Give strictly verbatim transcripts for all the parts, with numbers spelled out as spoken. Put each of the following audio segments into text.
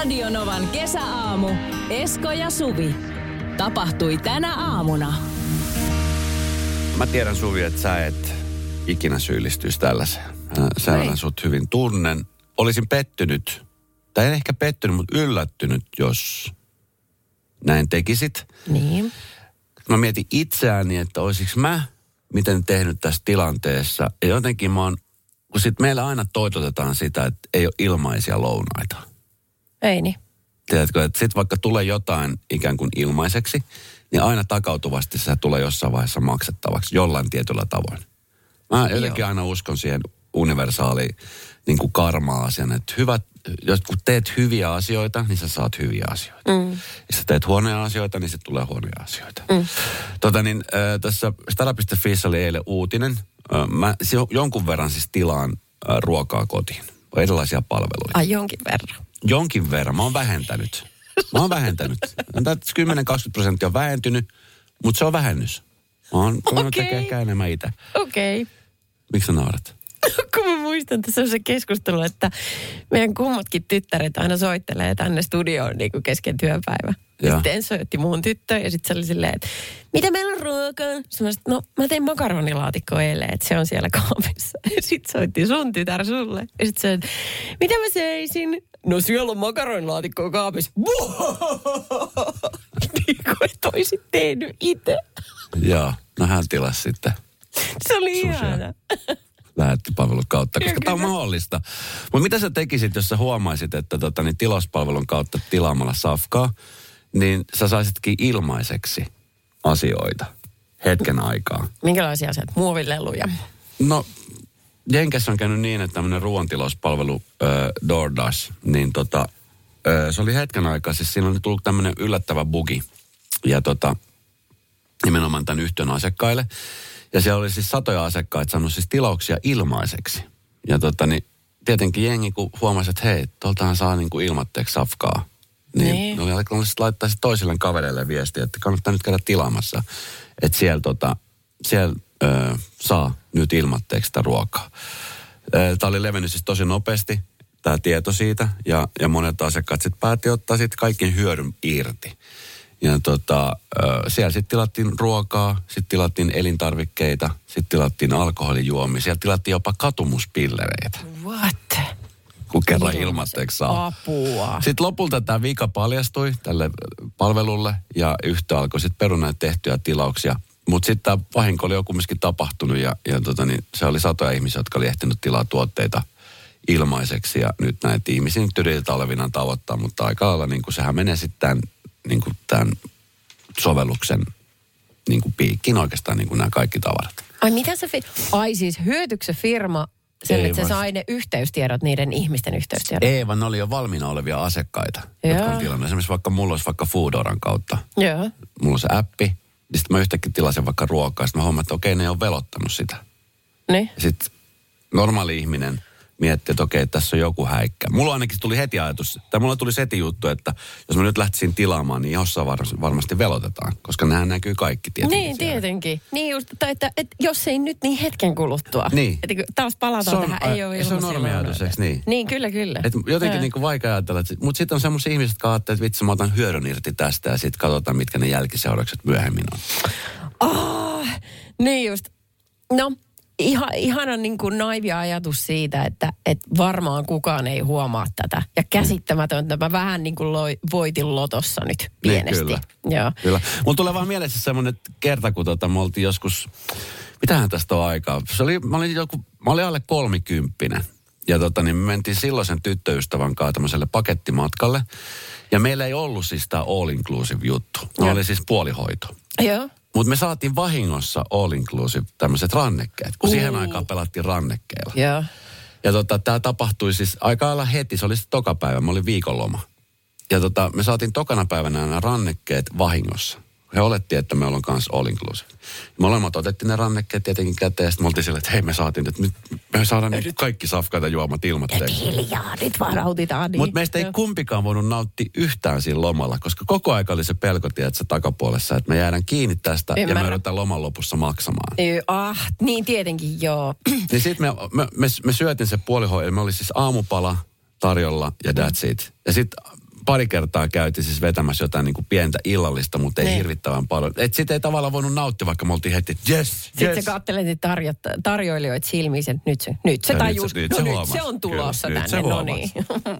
Radionovan kesäaamu. Esko ja Suvi. Tapahtui tänä aamuna. Mä tiedän, Suvi, että sä et ikinä syyllistyisi tällaiseen. Sä olen sut hyvin tunnen. Olisin pettynyt, tai en ehkä pettynyt, mutta yllättynyt, jos näin tekisit. Niin. Mä mietin itseäni, että olisiko mä miten tehnyt tässä tilanteessa. Ja jotenkin mä oon, kun sit meillä aina toitotetaan sitä, että ei ole ilmaisia lounaita. Ei niin. Tiedätkö, että sit vaikka tulee jotain ikään kuin ilmaiseksi, niin aina takautuvasti se tulee jossain vaiheessa maksettavaksi jollain tietyllä tavoin. Mä jotenkin Joo. aina uskon siihen universaaliin niin kuin karma-asian, että hyvät, jos kun teet hyviä asioita, niin sä saat hyviä asioita. Mm. Jos sä teet huonoja asioita, niin sitten tulee huonoja asioita. Mm. Tota niin, äh, tässä stara piste fiissä oli eilen uutinen. Äh, mä jonkun verran siis tilaan äh, ruokaa kotiin. Erilaisia palveluja. Ai jonkin verran? Jonkin verran. Mä oon vähentänyt. Mä oon vähentänyt. kymmenen kaksikymmentä prosenttia on vähentynyt, mutta se on vähennys. Mä oon okay. tekee ehkä enemmän itse. Okei. Okay. Miksi sä naarat? Kun mä muistan, että se on se keskustelu, että meidän kummatkin tyttäret aina soittelee tänne studioon niin kuin kesken työpäivä. Ja, ja sitten soitti muun tyttö ja sitten se oli silleen, että mitä meillä on ruokaa? Sitten no mä tein makaronilaatikkoa eilen, että se on siellä kaapissa. Ja sitten soitti sun tytär sulle. Ja sitten se, mitä mä seisin? No siellä on makaronilaatikkoa kaapissa. Niin kuin et oisit tehnyt itse. Joo, no hän tilasi sitten. Se oli ihana. Lähettipalvelun kautta, koska tämä on mahdollista. Mutta mitä sä tekisit, jos sä huomaisit, että tota, niin tilauspalvelun kautta tilaamalla safkaa, niin sä saisitkin ilmaiseksi asioita hetken aikaa. Minkälaisia asioita? Muovileluja? No, Jenkessä on käynyt niin, että tämmöinen ruoantilauspalvelu äh, DoorDash, niin tota, äh, se oli hetken aikaa, siis siinä oli tullut tämmöinen yllättävä bugi, ja tota, nimenomaan tämän yhtiön asiakkaille. Ja siellä oli siis satoja asiakkaita saanut siis tilauksia ilmaiseksi. Ja tota niin, tietenkin jengi kun huomasi, että hei, tuoltahan saa niin kuin ilmatteeksi safkaa. Niin, niin. Ne oli sitten laittaa sitten toisille kavereille viestiä, että kannattaa nyt käydä tilaamassa. Että siellä, tota, siellä ö, saa nyt ilmatteeksi sitä ruokaa. Tämä oli levennyt siis tosi nopeasti, tämä tieto siitä. Ja, ja monet asiakkaat sitten päätti ottaa sitten kaiken hyödyn irti. Ja tota, siellä sitten tilattiin ruokaa, sitten tilattiin elintarvikkeita, sitten tilattiin alkoholijuomia, siellä tilattiin jopa katumuspillereitä. What? Kun kerran ilmatteeksi saa. Apua. Sitten lopulta tämä vika paljastui tälle palvelulle ja yhtä alkoi sitten peruna tehtyjä tilauksia. Mutta sitten tämä vahinko oli jo kumminkin tapahtunut ja, ja tota niin, se oli satoja ihmisiä, jotka oli ehtinyt tilaa tuotteita ilmaiseksi. Ja nyt näitä ihmisiä nyt yritetään olevinaan tavoittaa, mutta aika lailla niin kuin sehän menee sitten niin kuin tämän sovelluksen niin kuin piikkiin oikeastaan niin kuin nämä kaikki tavarat. Ai mitä se, fi- Ai siis hyötyykö se firma sen, Ei että se vaan. sai ne yhteystiedot, niiden ihmisten yhteystiedot? Ei, vaan ne oli jo valmiina olevia asiakkaita, Joo. jotka on tilannut. Esimerkiksi vaikka mulla olisi vaikka Foodoran kautta. Joo. Mulla on se appi, niin sitten mä yhtäkkiä tilasin vaikka ruokaa, sitten mä huomaan, että okei, ne on velottanut sitä. Niin? Sitten normaali ihminen miettii, että okei, tässä on joku häikkä. Mulla ainakin tuli heti ajatus, tai mulla tuli heti juttu, että jos mä nyt lähtisin tilaamaan, niin jossain varmasti velotetaan, koska nehän näkyy kaikki tietenkin. Niin, siellä. Tietenkin. Niin just, että, että, että jos ei nyt, niin hetken kuluttua. Niin. Että kun taas palataan on, tähän, ei ole ilmaisia. Se on normiajatus, eikö niin? Niin, kyllä, kyllä. Et jotenkin niin kuin vaikea ajatella, että, mutta sitten on semmoisia ihmisiä, jotka ajattelee, että vitsi, mä otan hyödyn irti tästä ja sitten katsotaan, mitkä ne jälkiseuraukset myöhemmin on. Oh, niin just. No. Ihan, ihana niin kuin naivi ajatus siitä, että, että varmaan kukaan ei huomaa tätä. Ja käsittämätöntä. Mä vähän niin kuin loi, voitin lotossa nyt pienesti. Niin, kyllä. Joo. Kyllä. Mulla tulee vaan mielessä semmoinen kerta, kun tota, me oltiin joskus, mitähän tästä on aikaa. Se oli, mä olin joku, mä olin alle kolmikymppinen. Ja tota, niin me mentiin silloisen tyttöystävän kanssa tämmöiselle pakettimatkalle. Ja meillä ei ollut siis tämä all inclusive juttu. Ne oli siis puolihoito. Joo. Mutta me saatiin vahingossa all inclusive tämmöiset rannekkeet, kun uh. siihen aikaan pelattiin rannekkeilla. Joo. Ja tota, tämä tapahtui siis aika lailla heti, se oli sitten toka päivä, mä olin viikonloma. Ja tota, me saatiin tokana päivänä nämä rannekkeet vahingossa. He olettiin, että me ollaan kanssa all inclusive. Molemmat otettiin ne rannekkeet tietenkin käteen, ja sitten me oltiin silleen, että hei, me saatiin, että nyt me saadaan nyt kaikki safkaita juomat ilmatteeksi. Hiljaa, nyt vaan nautitaan. Niin. Mutta meistä ei kumpikaan voinut nauttia yhtään siinä lomalla, koska koko aika oli se pelko, tiedätkö, takapuolessa, että me jäädään kiinni tästä Ymmärrän. ja me joudutaan loman lopussa maksamaan. Yy, ah, niin tietenkin, joo. Niin sitten me, me, me, me syötin se puolihoito, me oli siis aamupala tarjolla ja that's it. Ja sitten pari kertaa käytiin siis vetämässä jotain niin kuin pientä illallista, mutta ei niin. hirvittävän paljon. Että sit ei tavallaan voinut nauttia, vaikka me oltiin heti, että yes, Sitten yes. sä katselet niitä tarjo- tarjoilijoita silmiin, että nyt se, nyt se tajus, nyt no se, nyt huomasi. se on tulossa Kyllä, tänne, no niin.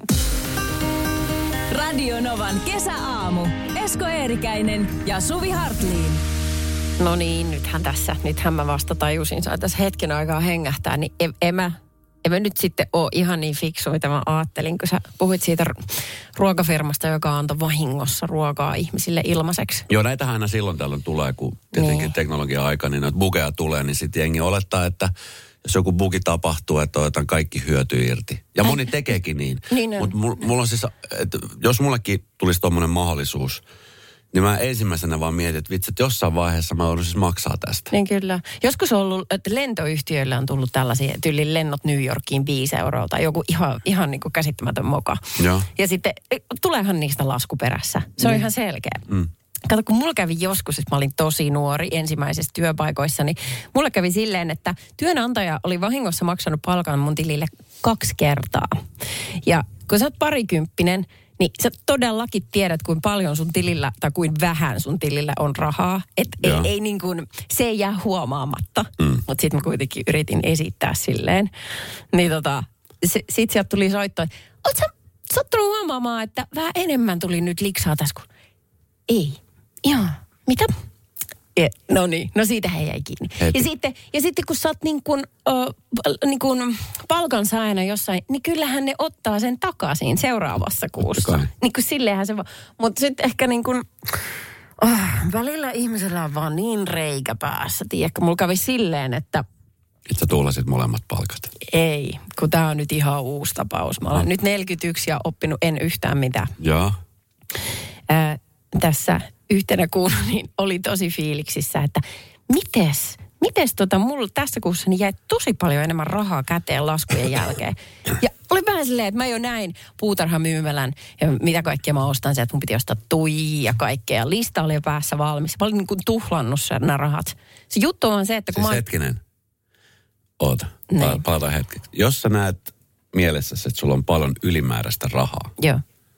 Radio Novan kesäaamu. Esko Eerikäinen ja Suvi Hartliin. No niin, nythän tässä, nythän mä vasta tajusin, saa tässä hetken aikaa hengähtää, niin en, en mä... En mä nyt sitten ole ihan niin fiksu, mitä mä ajattelin, kun sä puhuit siitä ruokafirmasta, joka antoi vahingossa ruokaa ihmisille ilmaiseksi. Joo, näitähän aina silloin tällöin tulee, kun tietenkin niin. teknologian aika, niin noita bugeja tulee, niin sitten jengi olettaa, että jos joku bugi tapahtuu, että otetaan kaikki hyöty irti. Ja moni tekeekin niin. niin Mutta mulla on siis, että jos mullekin tulisi tommonen mahdollisuus, niin mä ensimmäisenä vaan mietin, että vitsi, että jossain vaiheessa mä joudun siis maksaa tästä. Niin kyllä. Joskus on ollut, että lentoyhtiöillä on tullut tällaisia, tyylin lennot New Yorkiin viisi euroa tai joku ihan, ihan niin kuin käsittämätön moka. Joo. Ja sitten tuleehan niistä lasku perässä. Se on mm. ihan selkeä. Mm. Kato, kun mulla kävi joskus, että mä olin tosi nuori ensimmäisessä työpaikoissa, niin mulla kävi silleen, että työnantaja oli vahingossa maksanut palkan mun tilille kaksi kertaa. Ja kun sä oot parikymppinen, niin sä todellakin tiedät, kuinka paljon sun tilillä tai kuin vähän sun tilillä on rahaa. Että ei, ei niin kuin, se ei jää huomaamatta. Mm. Mutta sitten mä kuitenkin yritin esittää silleen. Niin tota, se, sit sieltä tuli soitto, että oot sä sattunut huomaamaan, että vähän enemmän tuli nyt liksaa tässä kuin... Ei. Joo. Mitä? Ja, no niin, no siitä he jäi kiinni. Ja sitten, ja sitten kun sä oot niin kuin, äh, niin kuin palkansaajana jossain, niin kyllähän ne ottaa sen takaisin seuraavassa kuussa. Niin kuin silleenhän se vaan. Mutta sitten ehkä niin kuin, oh, välillä ihmisellä on vaan niin reikä päässä. Tiedätkö, mulla kävi silleen, että... Että sä tuulasit molemmat palkat. Ei, kun tää on nyt ihan uusi tapaus. Mä olen no. nyt neljäkymmentäyksi ja oppinut en yhtään mitään. Joo. Äh, tässä... yhtenä kuuna niin oli tosi fiiliksissä, että mites, mites tota, mulla tässä kuussa niin jäi tosi paljon enemmän rahaa käteen laskujen jälkeen. Ja oli vähän silleen, että mä jo näin puutarhamyymälän ja mitä kaikkea mä ostan sieltä, että mun piti ostaa tui ja kaikkea. Lista oli jo päässä valmis. Mä olin niin kuin tuhlannut nämä rahat. Se juttu on se, että kun siis mä... hetkinen. Oota, niin. Palataan hetkeksi. Jos sä näet mielessäsi, että sulla on paljon ylimääräistä rahaa. Joo.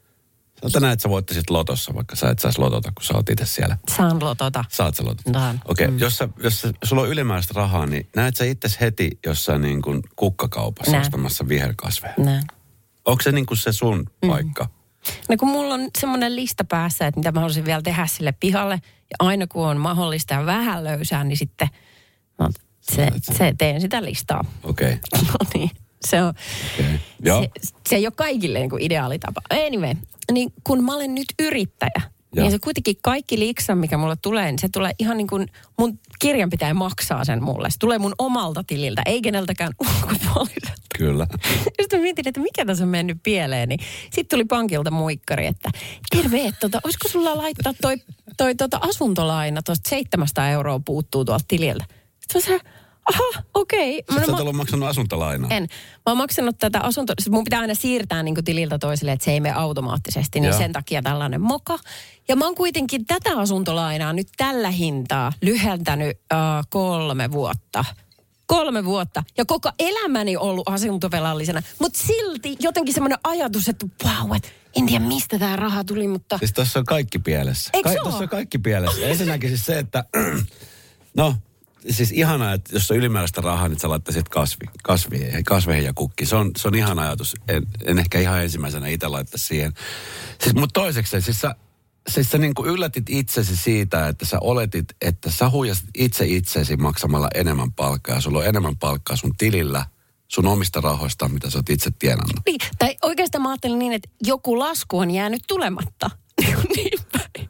Sä näet, että sä voittaisit lotossa, vaikka sä et saisi lotota, kun sä oot itse siellä. Saan lotota. Saat sä lotota? Saan. Okei, okay, mm. jos, jos sä, sulla on ylimääräistä rahaa, niin näet sä itse heti jossain niin kuin kukkakaupassa Näin. ostamassa viherkasveja? Näin. Onko se niin kuin se sun mm. paikka? No kun mulla on semmoinen lista päässä, että mitä mä haluaisin vielä tehdä sille pihalle. Ja aina kun on mahdollista ja vähän löysää, niin sitten no, se, se teen sitä listaa. Okei. Okay. No niin. Se on, okay. se, se ei ole kaikille niin kuin ideaalitapa. Anyway, niin kun mä olen nyt yrittäjä, ja. niin se kuitenkin kaikki liksa, mikä mulle tulee, niin se tulee ihan niin kuin mun kirjanpitäjä maksaa sen mulle. Se tulee mun omalta tililtä, ei keneltäkään ulkopuoliselta. Kyllä. Sitten mä mietin, että mikä tässä on mennyt pieleen, niin sitten tuli pankilta muikkari, että terve, että tota, olisiko sulla laittaa toi, toi tota asuntolaina, tuosta seitsemänsataa euroa puuttuu tuolta tililtä. Sitten mä aha, okei. Okay. Sitten sä oot ollut maksanut asuntolainaa. En. Mä oon maksanut tätä asunto... Mun pitää aina siirtää niin kuin tililtä toiselle, että se ei mene automaattisesti. Niin Joo. sen takia tällainen moka. Ja mä oon kuitenkin tätä asuntolainaa nyt tällä hintaa lyhentänyt uh, kolme vuotta. Kolme vuotta. Ja koko elämäni ollut asuntovelallisena. Mutta silti jotenkin semmoinen ajatus, että wow, et en tiedä mistä tämä raha tuli, mutta... Siis tässä on kaikki pielessä. Eikö Ka- Tässä on kaikki pielessä. Ensinnäkin siis se, että... no... Siis ihanaa, että jos on ylimääräistä rahaa, niin sä laittaisit kasvi, kasvi, kasveihin ja kukkiin. Se on, se on ihana ajatus. En, en ehkä ihan ensimmäisenä itse laittaisi siihen. Siis, mutta toiseksi, siis sä, siis sä niin kuin yllätit itsesi siitä, että sä oletit, että sä huijasit itse itsesi maksamalla enemmän palkkaa. Sulla on enemmän palkkaa sun tilillä, sun omista rahoista, mitä sä oot itse tienannut. Niin, tai oikeastaan mä ajattelin niin, että joku lasku on jäänyt tulematta. Niin päin.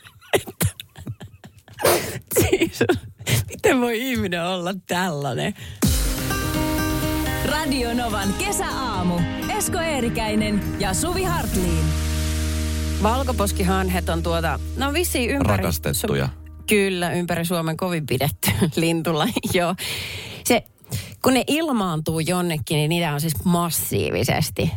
Siis, miten voi ihminen olla tällainen? Radio Novan kesäaamu. Esko Eerikäinen ja Suvi Hartliin. Valkoposkihanhet on tuota, no on vissiin ympäri... Rakastettuja. Su- kyllä, ympäri Suomen kovin pidetty lintulla, joo. Se, kun ne ilmaantuu jonnekin, niin niitä on siis massiivisesti.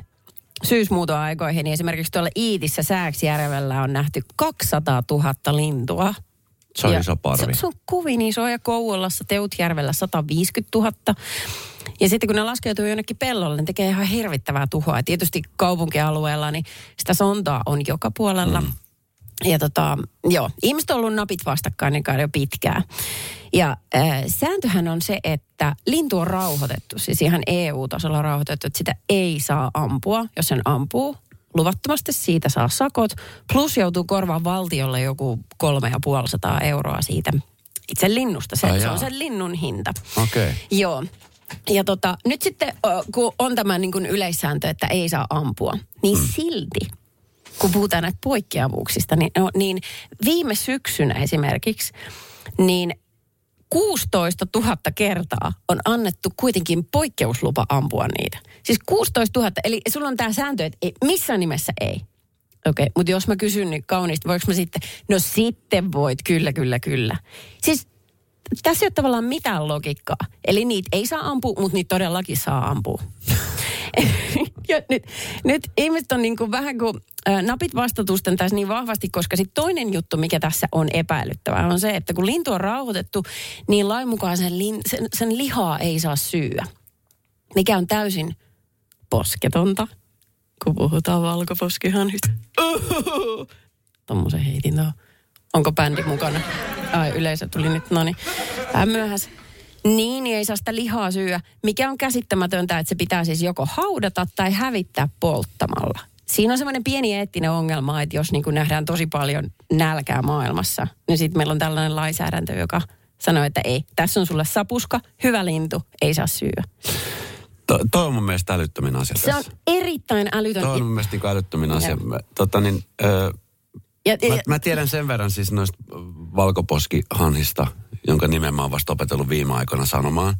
Syysmuutoaikoihin, niin esimerkiksi tuolla Iitissä Sääksjärvellä on nähty kaksisataatuhatta lintua. Se on iso parvi. Se, se on kovin iso ja Kouvolassa, Teutjärvellä sata viisikymmentätuhatta. Ja sitten kun ne laskeutuu jonnekin pellolle, ne tekee ihan hirvittävää tuhoa. Ja tietysti kaupunkialueella, niin sitä sontaa on joka puolella. Mm. Ja tota, joo, ihmiset on ollut napit vastakkain niin jo pitkään. Ja äh, sääntöhän on se, että lintu on rauhoitettu, siis ihan E U-tasolla rauhoitettu, että sitä ei saa ampua. Jos sen ampuu, luvattomasti siitä saa sakot, plus joutuu korvaan valtiolle joku kolme ja puoli sataa euroa siitä itse linnusta. Se, se on sen linnun hinta. Okei. Okay. Joo. Ja tota, nyt sitten, kun on tämä niin kuin yleissääntö, että ei saa ampua, niin mm. silti, kun puhutaan näitä poikkeavuuksista, niin, no, niin viime syksynä esimerkiksi, niin kuusitoista tuhatta kertaa on annettu kuitenkin poikkeuslupa ampua niitä. Siis kuusitoista tuhatta, eli sulla on tämä sääntö, että ei, missään nimessä ei. Okei, okay, mutta jos mä kysyn niin kauniisti, voiko mä sitten, no sitten voit, kyllä, kyllä, kyllä. Siis tässä ei ole tavallaan mitään logiikkaa. Eli niitä ei saa ampua, mutta niitä todellakin saa ampua. Ja nyt, nyt ihmiset on niin kuin vähän kuin ä, napit vastatusten tässä niin vahvasti, koska sitten toinen juttu, mikä tässä on epäilyttävää, on se, että kun lintu on rauhoitettu, niin lain mukaan sen, lin, sen, sen lihaa ei saa syyä. Mikä on täysin posketonta, kun puhutaan valkoposkihanhista. Uhuhu. Tommosen heitin tuohon. Onko bändi mukana? Ai, yleisö tuli nyt, no niin. Vähän myöhässä. Niin, niin ei saa sitä lihaa syyä. Mikä on käsittämätöntä, että se pitää siis joko haudata tai hävittää polttamalla. Siinä on semmoinen pieni eettinen ongelma, että jos niin kuin nähdään tosi paljon nälkää maailmassa, niin sitten meillä on tällainen lainsäädäntö, joka sanoo, että ei, tässä on sulle sapuska, hyvä lintu, ei saa syyä. To, toi on mun mielestä älyttömin asia se tässä. Se on erittäin älytön. Toi on mun mielestä niin älyttömin asia. Mä, tota niin, ö, ja, mä, ja, mä tiedän sen verran siis noista valkoposkihanhista, jonka nimen mä oon vasta opetellut viime aikoina sanomaan.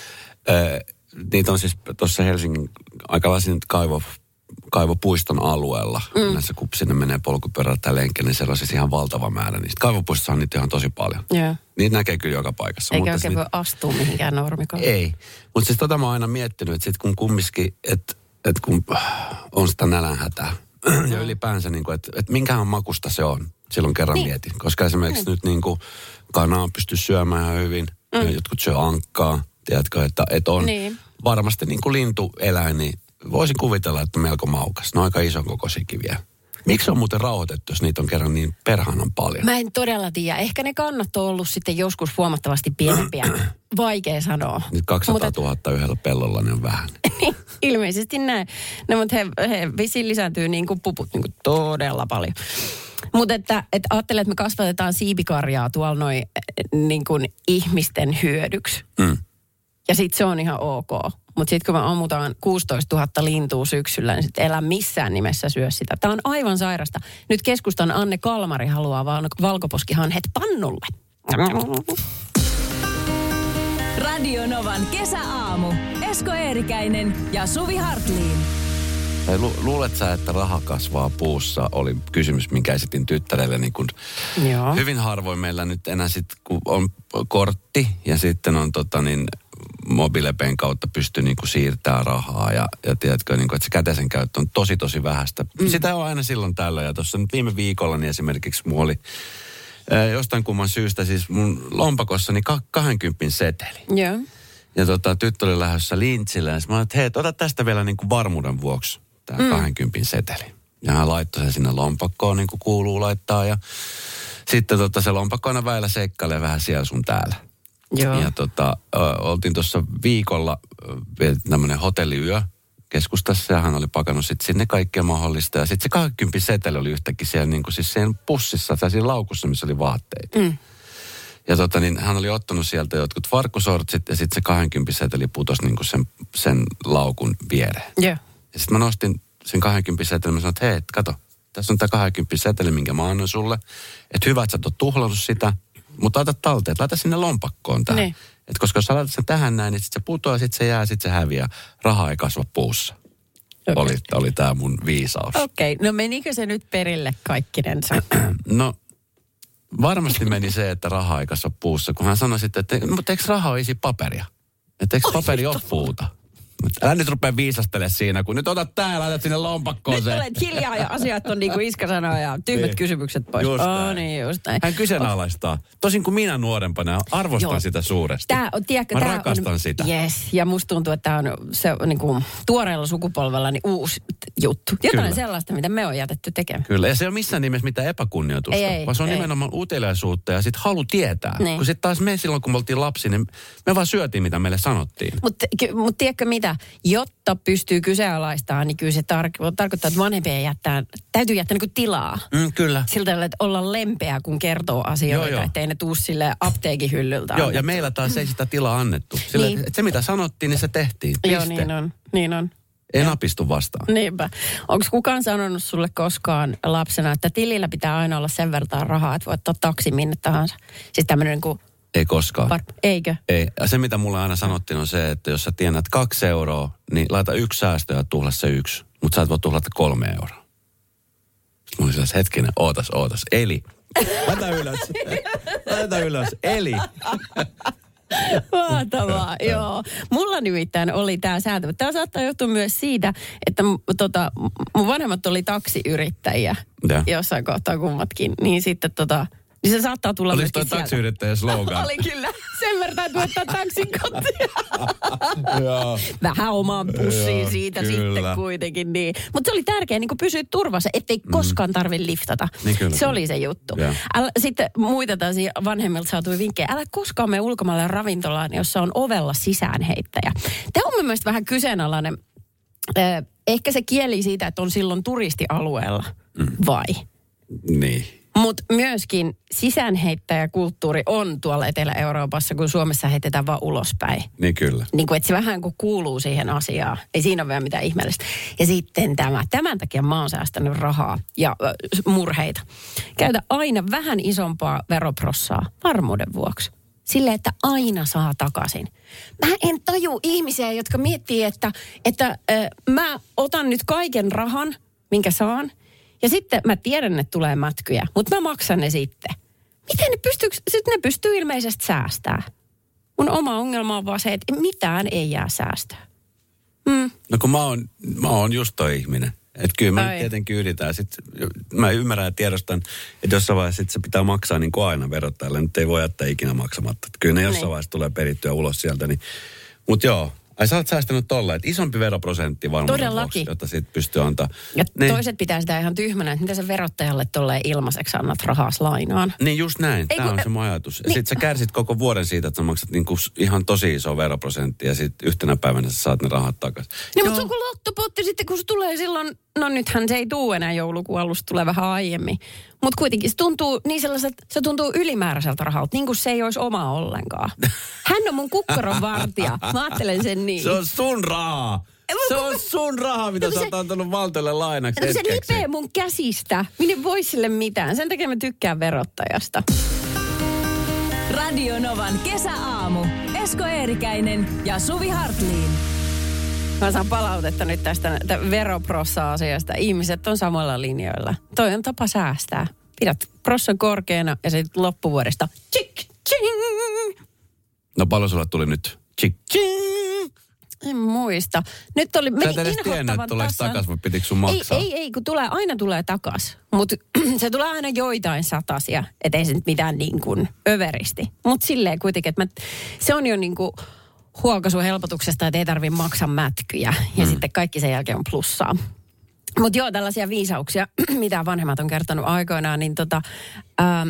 Ö, niitä on siis tuossa Helsingin aikalaisen kaivo, kaivopuiston alueella. Mm. Näissä kun sinne menee polkupyörällä tai lenkillä, niin siellä on siis ihan valtava määrä niistä. Kaivopuistossa on niitä ihan tosi paljon. Yeah. Niitä näkee kyllä joka paikassa. Eikä oikein voi astua mihinkään normikoon. Ei. Mutta siis tota mä oon aina miettinyt, että sit kun kumminkin, että et kun on sitä nälänhätää ja ylipäänsä, niin että et minkähän makusta se on. Silloin kerran niin. mietin. Koska esimerkiksi mm. nyt niin kuin kanaa pystyy syömään ihan hyvin. Mm. Ja jotkut syö ankkaa. Tiedätkö, että, että on niin. varmasti niin kuin lintueläin, niin voisin kuvitella, että melko maukas. Ne on aika ison kokoisiakin vielä. Miksi on muuten rauhoitettu, jos niitä on kerran niin perhanan paljon? Mä en todella tiedä. Ehkä ne kannat on ollut sitten joskus huomattavasti pienempiä. Vaikea sanoa. Nyt kaksisataatuhatta mutta yhdellä pellolla ne on vähän. Ilmeisesti näin. No, mutta he, he vissiin lisääntyy niin kuin puput niin kuin todella paljon. Mutta että, että ajattelen, että me kasvatetaan siipikarjaa tuolla noin niin kuin ihmisten hyödyksi. Mm. Ja sitten se on ihan ok. Mutta sitten kun me ammutaan kuusitoistatuhatta lintua syksyllä, niin sitten elä missään nimessä syö sitä. Tämä on aivan sairasta. Nyt keskustan Anne Kalmari haluaa val- valkoposkihanhet pannulle. Radio Novan kesäaamu. Esko Eerikäinen ja Suvi Hartliin. Lu- luulet sä, että raha kasvaa puussa, oli kysymys, minkä esitin tyttärelle. Niin kun hyvin harvoin meillä nyt enää sitten, kun on kortti ja sitten on tota niin, mobiilepeen kautta pystyy niin kuin siirtämään rahaa ja, ja tiedätkö, niin kuin, että se käteisen käyttö on tosi tosi vähäistä. Mm. Sitä on aina silloin tällöin ja tuossa nyt viime viikolla niin esimerkiksi mulla oli ää, jostain kumman syystä siis mun lompakossani ka- kahdenkympin seteli. Yeah. Ja tota, tyttö oli lähdössä Lintsille ja mä olin, että hei, ota tästä vielä niin kuin varmuuden vuoksi tämä mm. kahdenkympin seteli. Ja hän laittoi sen sinne lompakkoon niin kuin kuuluu laittaa ja sitten tota, se lompakko aina väillä seikkailee vähän siellä sun täällä. Joo. Ja tota, ö, oltiin tuossa viikolla tämmöinen hotelliyö keskustassa ja hän oli pakannut sitten sinne kaikkea mahdollista. Ja sitten se kaksikymmentä seteli oli yhtäkkiä siellä niin kuin siis sen pussissa tai siinä laukussa, missä oli vaatteita. Mm. Ja tota niin, hän oli ottanut sieltä jotkut farkkusortsit ja sitten se kaksikymmentä seteli putosi niin kuin sen, sen laukun viereen. Yeah. Ja sitten mä nostin sen kaksikymmentä setelin ja sanoin, että hei, kato, tässä on tämä kaksikymmentä seteli, minkä mä annoin sulle. Että hyvä, että sä et ole tuhlannut sitä. Mutta laita talteen, laita sinne lompakkoon tähän. Niin. Et koska jos sä laitat sen tähän näin, niin sit se putoaa, sit se jää, sit se häviää. Raha ei kasva puussa. Okay. Oli, oli tää mun viisaus. Okei, okay. No menikö se nyt perille kaikkinensa? No varmasti meni se, että raha ei kasva puussa. Kun hän sanoi sitten, että mutta eikö raha olisi paperia? Että eikö paperi ole puuta? Älä nyt rupea viisastele siinä, kun nyt otat tää ja laitat sinne lompakkoon nyt se. Nyt olet hiljaa ja asiat on niin kuin Iska sanoo ja tyhmät niin. kysymykset pois. Just oh, näin. niin, just näin. Hän kyseenalaistaa. Tosin kuin minä nuorempana arvostan Joo. sitä suuresti. Tää on, tiedätkö, Mä tää rakastan on, sitä. Yes, ja musta tuntuu, että tämä on se niin kuin, tuoreella sukupolvella niin uusi juttu. Jotain Kyllä. sellaista, mitä me on jätetty tekemään. Kyllä, ja se ei ole missään nimessä mitään epäkunnioitusta, Ei, ei, vaan se on ei. nimenomaan uteliaisuutta ja sitten halu tietää. Niin. Kun sitten taas me silloin, kun me oltiin lapsi, niin me vaan syötiin, mitä meille sanottiin. Mutta mut tiedätkö mitä? Jotta pystyy kyseenalaistamaan, niin kyllä se tar- tarkoittaa, että vanhempien jättää, täytyy jättää niinku tilaa. Mm, kyllä. Siltä, että olla lempeä, kun kertoo asioita, Joo, joo. ettei ne tuu sille apteekin hyllyltä. Joo, ja meillä taas ei sitä tilaa annettu. Sillä, Niin. että se, mitä sanottiin, niin se tehtiin. Piste. Joo, niin on. Niin on. Ei napistu vastaan. Niinpä. Onko kukaan sanonut sulle koskaan lapsena, että tilillä pitää aina olla sen verran rahaa, että voit ottaa taksi minne tahansa? Siis tämmöinen niin kuin... Ei koskaan. Par- Eikö? Ei. Ja se, mitä mulle aina sanottiin, on se, että jos sä tienat kaksi euroa, niin laita yksi säästö ja tuhla se yksi. Mutta sä et voi tuhlata kolme euroa. Sitten mulla oli sellainen hetkinen, ootas, ootas. Eli. Laita ylös. Laita ylös. Eli. Mahtavaa, joo. Mulla nimittäin oli tämä sääntö. Tämä saattaa johtua myös siitä, että m- tota, mun vanhemmat oli taksiyrittäjiä Ja. jossain kohtaa kummatkin. Niin sitten tota, niin se saattaa tulla Oliko myöskin toi sieltä. taksiyrittäjän slogan? Oli kyllä. Sen verran täytyy ottaa taksin kotiin. Joo. Vähän omaan pussiin Joo, siitä kyllä. sitten kuitenkin. Niin. Mutta se oli tärkeää niin pysyä turvassa, ettei mm. koskaan tarvitse liftata. Niin kyllä, se kyllä. oli se juttu. Joo. Älä, sitten muita tällaisia vanhemmilta saatuja vinkkejä. Älä koskaan mene ulkomaille ravintolaan, jossa on ovella sisäänheittäjä. Tämä on mun mielestä vähän kyseenalainen. Eh, ehkä se kieli siitä, että on silloin turistialueella. Mm. Vai? Niin. Mutta myöskin sisäänheittäjäkulttuuri on tuolla Etelä-Euroopassa, kun Suomessa heitetään vaan ulospäin. Niin kyllä. Niin kuin, että se vähän kuin kuuluu siihen asiaan. Ei siinä ole vielä mitään ihmeellistä. Ja sitten tämä. Tämän takia mä oon säästänyt rahaa ja äh, murheita. Käytä aina vähän isompaa veroprossaa varmuuden vuoksi. Sille, että aina saa takaisin. Mä en taju ihmisiä, jotka miettii, että, että äh, mä otan nyt kaiken rahan, minkä saan. Ja sitten mä tiedän, että tulee mätkyjä, mutta mä maksan ne sitten. Miten ne pystyy, sitten ne pystyy ilmeisesti säästämään. Mun oma ongelma on vaan se, että mitään ei jää säästöä. Mm. No kun mä oon, mä oon just toi ihminen. Että kyllä mä Ai. tietenkin yritän. Sitten mä ymmärrän ja tiedostan, että jossain vaiheessa sit se pitää maksaa niin kuin aina verottajalle. Nyt ei voi jättää ikinä maksamatta. Että kyllä ne jossain Niin. vaiheessa tulee perittyä ulos sieltä. Niin. Mutta joo, ai sä oot säästänyt tolleen, että isompi veroprosentti varmuuden Todellakin. vuoksi, jotta siitä pystyy antaa. Ja niin. toiset pitää sitä ihan tyhmänä, että mitä sä verottajalle tolleen ilmaiseksi annat rahaas lainaan. Niin just näin, Ei tämä kun- on se mun ajatus. Ja niin. sit sä kärsit koko vuoden siitä, että sä maksat niinku ihan tosi iso veroprosentti ja sitten yhtenä päivänä sä saat ne rahat takaisin. Niin, mutta se on kuin lottopotti sitten, kun se tulee silloin, no nythän se ei tuu enää joulukuun alusta, tulee vähän aiemmin. Mutta kuitenkin se tuntuu niin sellaiset, se tuntuu ylimääräiseltä rahalta, niin kuin se ei olisi oma ollenkaan. Hän on mun kukkaron vartija, mä ajattelen sen niin. Se on sun rahaa. Se on sun rahaa, mitä No, sä se- oot antanut valtiolle lainaksi No, se hetkeksi. lipee mun käsistä, minä en voi sille mitään, sen takia mä tykkään verottajasta. Radio Novan kesäaamu. Esko Eerikäinen ja Suvi Hartliin. Mä saan palautetta nyt tästä tä- veroprossa-asiasta. Ihmiset on samalla linjoilla. Toi on tapa säästää. Pidät prossan korkeana ja sitten loppuvuodesta tchik, tching. No paljon sulla tuli nyt? Chik, ching. En muista. Nyt oli, Sä meni et edes tiennyt, inhottavan että tuleeko tasan. takas vai pitikö sun Ei, maksaa? ei, ei, kun tulee, aina tulee takas. Mutta se tulee aina joitain satasia. Että ei se nyt mitään niin kuin överisti. Mutta silleen kuitenkin, että mä, se on jo niin kuin huokaisu helpotuksesta, että ei tarvitse maksaa mätkyjä. Ja mm. sitten kaikki sen jälkeen on plussaa. Mutta joo, tällaisia viisauksia, mitä vanhemmat on kertonut aikoinaan, niin tota... Ähm,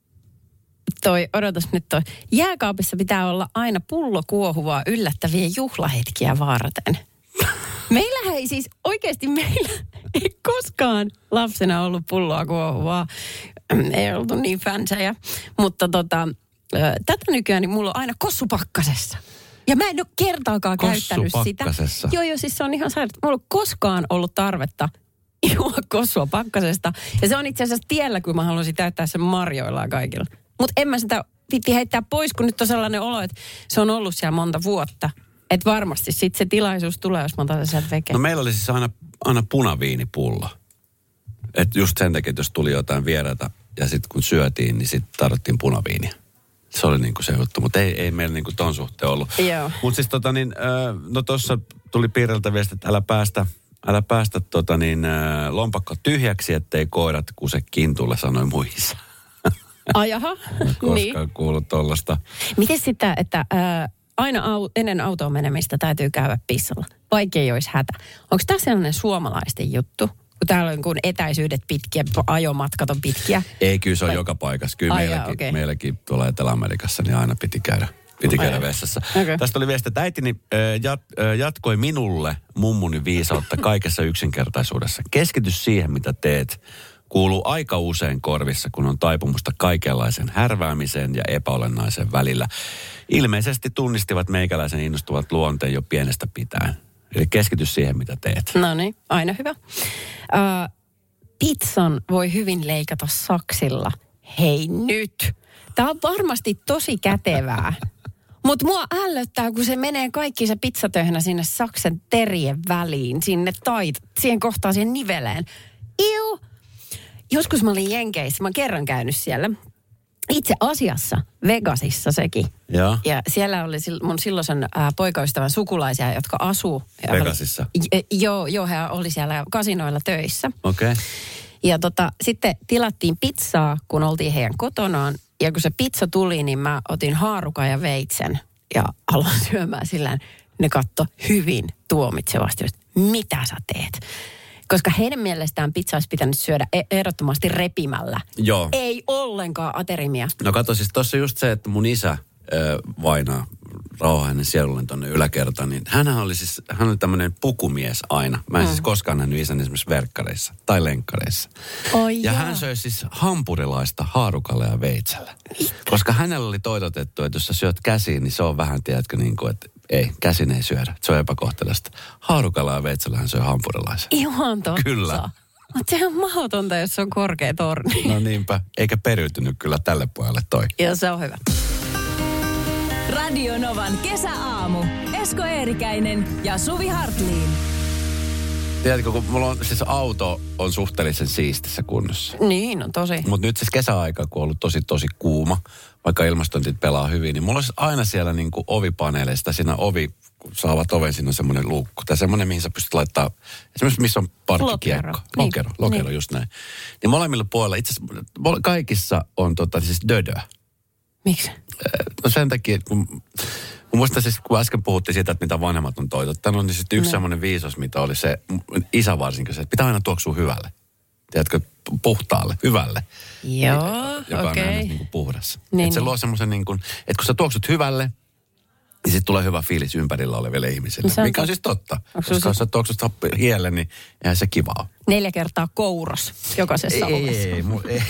toi, odotas nyt toi. Jääkaapissa pitää olla aina pullo kuohuvaa yllättäviä juhlahetkiä varten. Meillähän ei siis, oikeasti meillä ei koskaan lapsena ollut pulloa kuohuvaa. Ei oltu niin fänsejä. Mutta tota, tätä nykyään niin mulla on aina kossu pakkasessa. Ja mä en ole kertaakaan Kossu käyttänyt sitä. pakkasessa? Joo, joo, siis se on ihan sairasta. Mulla ei ole koskaan ollut tarvetta juoda kossua pakkasesta. Ja se on itse asiassa tiellä, kun mä haluaisin täyttää sen marjoillaan kaikilla. Mutta en mä sitä vitti heittää pois, kun nyt on sellainen olo, että se on ollut siellä monta vuotta. Että varmasti sitten se tilaisuus tulee, jos mä otan sen sieltä vekeen. No meillä oli siis aina, aina punaviinipullo. Että just sen takia, että jos tuli jotain vieraita ja sitten kun syötiin, niin sitten tarvittiin punaviiniä. Se oli niinku se juttu, mutta ei, ei meillä niinku ton suhteen ollut. Joo. Mutta siis tota niin, äh, no tuossa tuli piirreltä viesti, että älä päästä, älä päästä tota niin, äh, lompakko tyhjäksi, ettei koirat kuse kintulle, sanoi muissa. Ai jaha, Koskaan niin. kuullut tollasta. Miten sitä, että äh, aina au, ennen autoon menemistä täytyy käydä pissalla, vaikka ei olisi hätä. Onko tämä sellainen suomalaisten juttu? Kun täällä on kun etäisyydet pitkiä, ajomatkat on pitkiä. Ei, kyllä se on Vai? joka paikassa. Kyllä Ai meilläkin, jaa, okay. meilläkin tuolla Etelä-Amerikassa niin aina piti käydä, piti käydä Ai. vessassa. Okay. Tästä oli viesti, että äitini äh, jat, äh, jatkoi minulle mummuni viisautta kaikessa yksinkertaisuudessa. Keskity siihen, mitä teet. Kuuluu aika usein korvissa, kun on taipumusta kaikenlaisen härväämiseen ja epäolennaisen välillä. Ilmeisesti tunnistivat meikäläisen innostuvat luonteen jo pienestä pitäen. Eli keskity siihen, mitä teet. No niin, aina hyvä. Uh, pizzan voi hyvin leikata saksilla. Hei nyt! Tämä on varmasti tosi kätevää. Mutta mua ällöttää, kun se menee kaikki se pizzatöhnä sinne saksen terien väliin, sinne tait, siihen kohtaan, siihen niveleen. Iu! Joskus mä olin Jenkeissä, mä oon kerran käynyt siellä. Itse asiassa Vegasissa sekin. Joo. Ja siellä oli mun silloisen ää, poikaystävän sukulaisia, jotka asuu. Vegasissa? J- joo, joo, he oli siellä kasinoilla töissä. Okei. Okay. Ja tota, sitten tilattiin pizzaa, kun oltiin heidän kotonaan. Ja kun se pizza tuli, niin mä otin haarukan ja veitsen ja aloin syömään sillä. Ne katto hyvin tuomitsevasti, että mitä sä teet? Koska heidän mielestään pizza olisi pitänyt syödä ehdottomasti repimällä. Joo. Ei ollenkaan aterimia. No kato, siis tossa just se, että mun isä äh, vainaa rauhainen sielulleen tonne yläkertaan, niin hänhän oli siis, hän oli tämmöinen pukumies aina. Mä en mm. siis koskaan nähnyt isän esimerkiksi verkkareissa tai lenkkareissa. Oi ja jaa. hän söi siis hampurilaista haarukalla ja veitsellä. Koska hänellä oli toitotettu, että jos sä syöt käsiin, niin se on vähän, tiedätkö, niin kuin, että ei, käsin ei syödä. Se on epäkohtelasta. Haarukalla ja veitsellä hän söi hampurilaisen. Ihan totta. Kyllä. Mutta sehän on mahdotonta, jos on korkea torni. No niinpä, eikä periytynyt kyllä tälle pojalle toi. Ja se on hyvä. Radio Novan kesäaamu. Esko Eerikäinen ja Suvi Hartliin. Tiedätkö, kun mulla on, siis auto on suhteellisen siistissä kunnossa. Niin, on tosi. Mutta nyt siis kesäaika, kun on ollut tosi tosi kuuma, vaikka ilmastointit pelaa hyvin, niin mulla on siis aina siellä niin kuin ovipaneeleista, siinä ovi, kun saavat oven, siinä on semmoinen luukku. Tai semmoinen, mihin sä pystyt laittaa, esimerkiksi missä on parkkikiekko. Lokero. Lokero, niin. lokero niin. just näin. Niin molemmilla puolilla, itse asiassa kaikissa on tota, siis dödöä. Miksi? No sen takia, kun, kun muista siis, kun äsken puhuttiin siitä, että mitä vanhemmat on toitottanut, niin sitten yksi no. semmoinen viisaus, mitä oli se, isä varsinkin se, että pitää aina tuoksua hyvälle. Tiedätkö, puhtaalle, hyvälle. Joo, joka okei. on aina niin kuin puhdas. Niin, että se niin. luo semmoisen niin kuin, että kun sä tuoksut hyvälle, niin sitten tulee hyvä fiilis ympärillä oleville ihmisille. No, on mikä on tot... siis totta. Onko Koska jos sä tuoksut hielle, niin eihän se kivaa. Neljä kertaa kouros jokaisessa ei, ovessa. ei, mu, ei,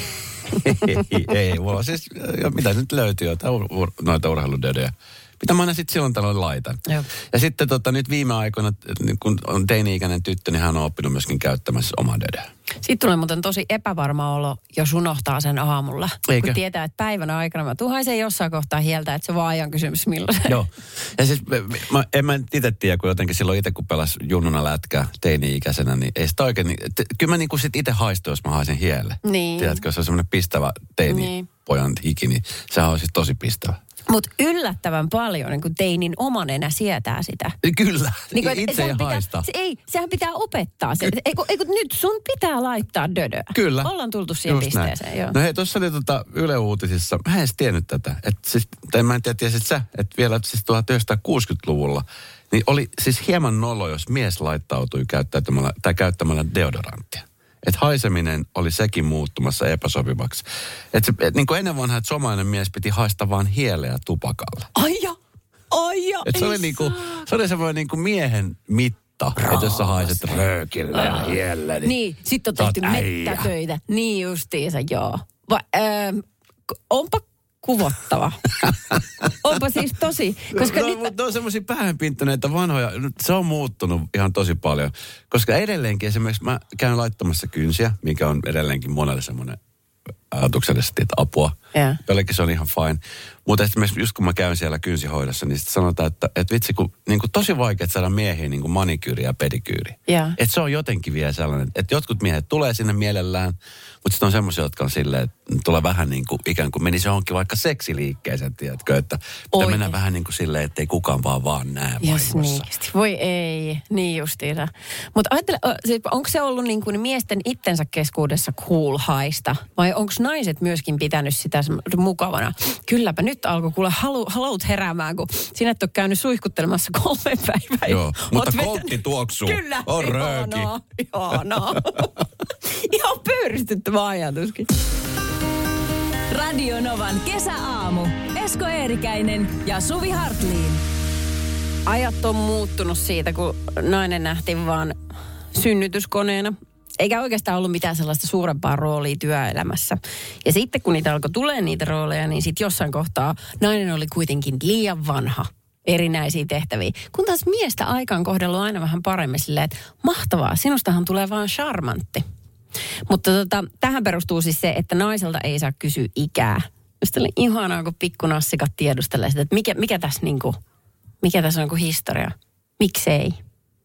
ei, ei, mulla on siis, mitä nyt löytyy, jotain ur, ur, noita urheiludödöjä. Mitä mä aina sitten silloin tällöin laitan. Joo. Ja sitten tota, nyt viime aikoina, kun on teini-ikäinen tyttö, niin hän on oppinut myöskin käyttämässä omaa dödöä. Sitten tulee muuten tosi epävarma olo, jos unohtaa sen aamulla. Eikö? Kun tietää, että päivänä aikana mä tuhaisen jossain kohtaa hieltä, että se vaan ajan kysymys milloin se. Joo. Ja siis mä, en mä itse tiedä, kun jotenkin silloin itse kun pelas junnuna lätkää teini-ikäisenä, niin ei sitä oikein, niin, te, kyllä mä niinku sit itse haistu, jos mä haisen hielle. Niin. Tiedätkö, jos on semmoinen pistävä teini-pojan niin. hiki, niin sehän on siis tosi pistävä. Mutta yllättävän paljon niin kun teinin oma nenä sietää sitä. Kyllä, niin kun, itse ei pitää, haista. Se, ei, sehän pitää opettaa. Se, eiku, eiku, nyt sun pitää laittaa dödöä. Kyllä. Ollaan tultu siihen Just pisteeseen. näin. Joo. No hei, tuossa oli tota Yle Uutisissa, mä en edes tiennyt tätä. Että siis, tai mä en tiedä, tiesit sä, että vielä siis tuhatyhdeksänsataakuusikymmentäluvulla, niin oli siis hieman nolo, jos mies laittautui käyttämällä, tai käyttämällä deodoranttia. Että haiseminen oli sekin muuttumassa epäsopivaksi. Että et, niin kuin ennen vanhaa, että somainen mies piti haista vaan hieleä tupakalle. Ai ja, ai ja, Et se oli niinku, se oli semmoinen niinku miehen mitta, että jos sä haiset röökillä ja hielle, niin, niin, sit on sä oot tehty äijä. mettätöitä. Niin justiinsa, joo. Va, öö, onpa kuvottava. Onpa siis tosi. Koska no, nyt... mutta on semmoisia päähänpinttyneitä vanhoja, se on muuttunut ihan tosi paljon. Koska edelleenkin esimerkiksi mä käyn laittamassa kynsiä, mikä on edelleenkin monelle semmoinen ajatuksellisesti, että apua. Yeah. Jollekin se on ihan fine. Mutta esimerkiksi just kun mä käyn siellä kynsihoidossa, niin sitten sanotaan, että, että vitsi, kun niin kuin tosi vaikea saada miehiä niin kuin manikyyri ja pedikyyri. Yeah. Että se on jotenkin vielä sellainen, että jotkut miehet tulee sinne mielellään, mutta sitten on semmoisia, jotka on silleen, että tulee vähän niin kuin ikään kuin menisi johonkin vaikka seksiliikkeeseen, tiedätkö, että pitää mennä vähän niin kuin silleen, että ei kukaan vaan vaan näe yes, vahingossa. Niin. Voi ei, niin justiinsa. Mutta ajattele, onko se ollut niin kuin miesten itsensä keskuudessa cool haista, vai onko naiset myöskin pitänyt sitä mukavana? Kylläpä nyt alkoi kuule halu, haluut heräämään, kun sinä et ole käynyt suihkuttelemassa kolme päivää. Joo, mutta vetänyt... koltti tuoksuu. Kyllä, on rööki. Ihanaa, ihanaa. Ihan pöyristyttävä ajatuskin. Radio Novan kesäaamu. Esko Eerikäinen ja Suvi Hartliin. Ajat on muuttunut siitä, kun nainen nähtiin vaan synnytyskoneena. Eikä oikeastaan ollut mitään sellaista suurempaa roolia työelämässä. Ja sitten kun niitä alkoi tulee niitä rooleja, niin sitten jossain kohtaa nainen oli kuitenkin liian vanha erinäisiä tehtäviä. Kun taas miestä aikaan kohdellut aina vähän paremmin silleen, että mahtavaa, sinustahan tulee vaan charmantti. Mutta tota, tähän perustuu siis se, että naiselta ei saa kysyä ikää. Just oli ihanaa, kun pikkunassikat tiedustelee sitä, että mikä, mikä tässä niinku, mikä tässä on niinku historia. Miksei?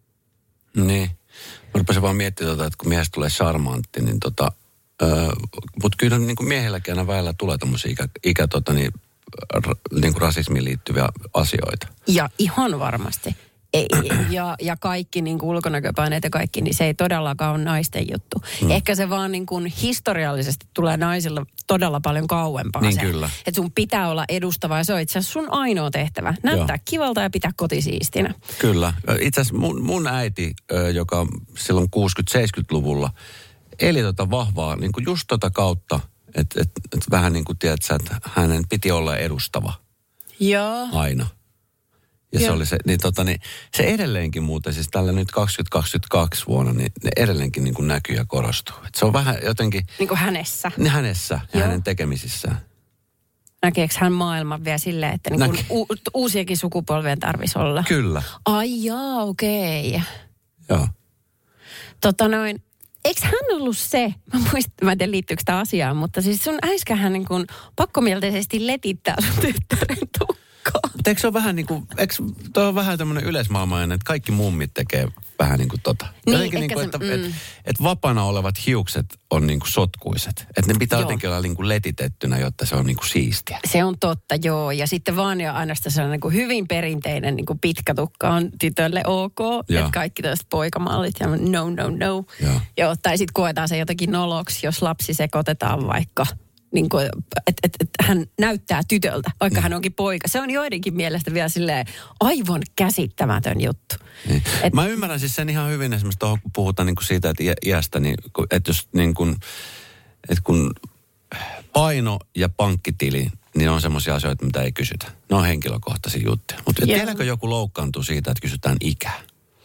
Niin. Mä rupesin vaan miettimään, tota, että kun miehestä tulee charmantti, niin tota, öö, mutta kyllä niin kuin miehelläkin aina väillä tulee tommosia ikä, ikä tota, niin, r, niin kuin rasismiin liittyviä asioita. Ja ihan varmasti. Ei, ja, ja kaikki niin kuin ulkonäköpaineet ja kaikki, niin se ei todellakaan ole naisten juttu. Mm. Ehkä se vaan niin kuin historiallisesti tulee naisilla todella paljon kauempaa. Niin se, kyllä. että sun pitää olla edustava ja se on itse asiassa sun ainoa tehtävä. Näyttää Joo. kivalta ja pitää koti siistinä. Kyllä. Itse asiassa mun, mun äiti, joka silloin kuusikymmentä-seitsemänkymmentäluvulla eli tota vahvaa niin kuin just tota kautta, että et, et vähän niin kuin tiedät sä, että hänen piti olla edustava. Joo. Aina. Ja Joo. se oli se, niin tota niin, se edelleenkin muuten, siis tällä nyt kaksituhattakaksikymmentäkaksi vuonna, niin ne edelleenkin niin kuin näkyy ja korostuu. Et se on vähän jotenkin... Niin kuin hänessä. Niin hänessä ja Joo. hänen tekemisissään. Näkeekö hän maailman vielä silleen, että niin kuin u- uusiakin sukupolvien tarvitsisi olla? Kyllä. Ai jaa, okei. Okay. Joo. Tota noin, eikö hän ollut se, mä muistan, mä en tiedä liittyykö tämä asiaan, mutta siis sun äiskähän niin kuin pakkomielteisesti letittää sun tyttären tukkaa. Mutta eikö se ole vähän niin kuin, eikö toi on vähän tämmöinen yleismaailmainen, että kaikki mummit tekee vähän niin kuin tota. Niin, jotenkin niin kuin, se, että mm. et, et vapaana olevat hiukset on niin kuin sotkuiset. Että ne pitää Joo. jotenkin olla niin kuin letitettynä, jotta se on niin kuin siistiä. Se on totta, joo. Ja sitten vaan jo aina sellainen niin kuin hyvin perinteinen niin kuin pitkä tukka on tytölle ok. Että kaikki tällaiset poikamallit ja no, no, no. Joo. Joo, tai sitten koetaan se jotenkin noloksi, jos lapsi sekoitetaan vaikka... Niin kuin, että et, et hän näyttää tytöltä, vaikka mm. hän onkin poika. Se on joidenkin mielestä vielä silleen aivan käsittämätön juttu. Niin. Et, Mä ymmärrän siis sen ihan hyvin esimerkiksi tuohon, kun puhutaan niin kuin siitä, että iästä, niin, että jos niin kuin, että kun paino ja pankkitili, niin on semmoisia asioita, mitä ei kysytä. Ne on henkilökohtaisia juttuja. Mutta vieläkö joku loukkaantuu siitä, että kysytään ikää?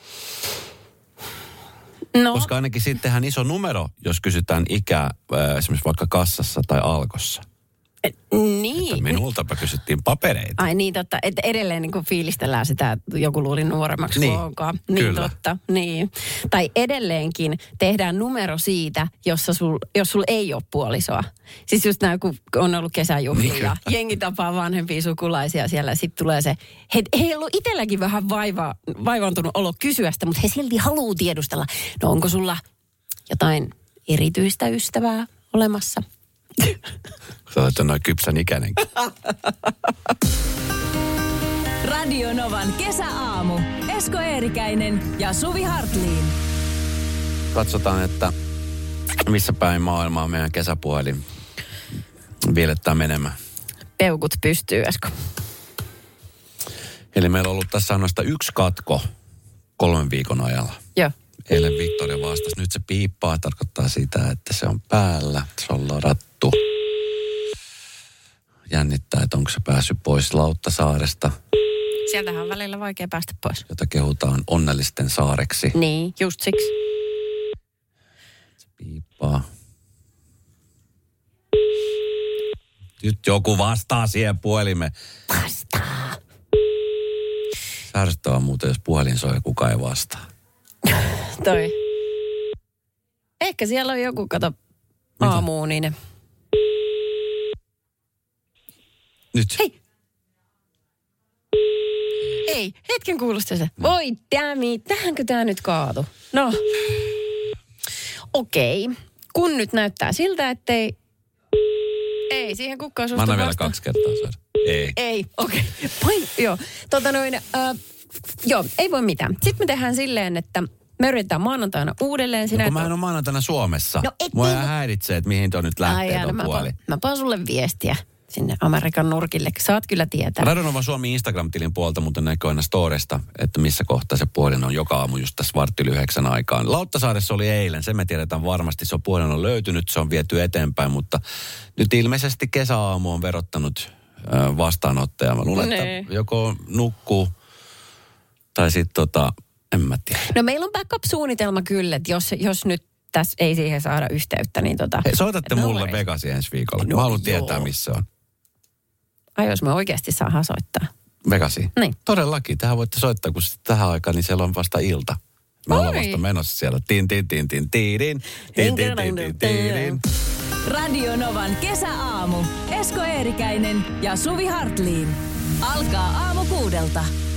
No. Koska ainakin sitten tehdään iso numero, jos kysytään ikää esimerkiksi vaikka kassassa tai Alkossa. Et, niin. Että minultapa kysyttiin papereita. Ai niin, totta. Että edelleen niin kuin fiilistellään sitä, että joku luuli nuoremmaksi niin, kuin onkaan. Niin, kyllä. totta. Niin. Tai edelleenkin tehdään numero siitä, jossa sul, jos sul ei ole puolisoa. Siis just näin, kun on ollut kesäjuhlia niin, ja jengi tapaa vanhempia sukulaisia siellä. Sitten tulee se, he, he ei ollut itselläkin vähän vaiva, vaivaantunut olo kysyä sitä, mutta he silti haluaa tiedustella. No onko sulla jotain erityistä ystävää olemassa? Sä olet noin kypsän ikäinen. Radio Novan kesäaamu. Esko Eerikäinen ja Suvi Hartliin. Katsotaan, että missä päin maailmaa meidän kesäpuhelin viilettää menemään. Peukut pystyy, Esko. Eli meillä on ollut tässä ainoastaan yksi katko kolmen viikon ajalla. Joo. Eilen Victoria vastasi. Nyt se piippaa, tarkoittaa sitä, että se on päällä. Se on ladattu. Jännittää, että onko se päässyt pois Lauttasaaresta. Sieltähän on välillä vaikea päästä pois. Jota kehutaan onnellisten saareksi. Niin, just siksi. Se piippaa. Nyt joku vastaa siihen puhelimeen. Vastaa. Särsyttävää muuten, jos puhelin soi ja kukaan ei vastaa. Toi. Ehkä siellä on joku, kato, aamuuninen. Nyt. Hei. Ei, hetken kuulosti se. Voi dämi, tähänkö tää nyt kaatu? No. Okei. Kun nyt näyttää siltä, ettei... Ei, siihen kukaan suostu Mä annan vielä vastaan. kaksi kertaa saada. Ei. Ei, okei. Okay. Joo. Tota noin, äh, joo, ei voi mitään. Sitten me tehdään silleen, että me yritetään maanantaina uudelleen. Sinä No, kun et mä en ole maanantaina Suomessa. No, et Mua niin, ihan mut- häiritsee, että mihin toi nyt lähtee Ai, ton no, puoli. mä, mä paan sulle viestiä sinne Amerikan nurkille. Saat kyllä tietää. Radionova Suomi Instagram-tilin puolta muuten näkyy aina storesta, että missä kohtaa se puhelin on joka aamu just tässä vartti yli yhdeksän aikaan. Lauttasaaressa oli eilen, se me tiedetään varmasti, se on puhelin on löytynyt, se on viety eteenpäin, mutta nyt ilmeisesti kesäaamu on verottanut ö, vastaanottaja. Mä luulen, Nee. että joko nukkuu tai sitten tota, en mä tiedä. No meillä on backup-suunnitelma kyllä, että jos, jos nyt tässä ei siihen saada yhteyttä, niin tota... Hei, soitatte et me mulle ollaan- Vegasia ensi viikolla. No Mä haluan joo. tietää, missä on. Ai jos me oikeasti saadaan soittaa. Vegasi. Niin. Todellakin. Tähän voitte soittaa, kun sitten tähän aikaan, niin siellä on vasta ilta. Mä olen Oi. vasta menossa siellä. Tin, tin, tin, tin, tiidin. Tin, tin, tin, tin, tiidin. Radio Novan kesäaamu. Esko Eerikäinen ja Suvi Hartliin. Alkaa aamu kuudelta.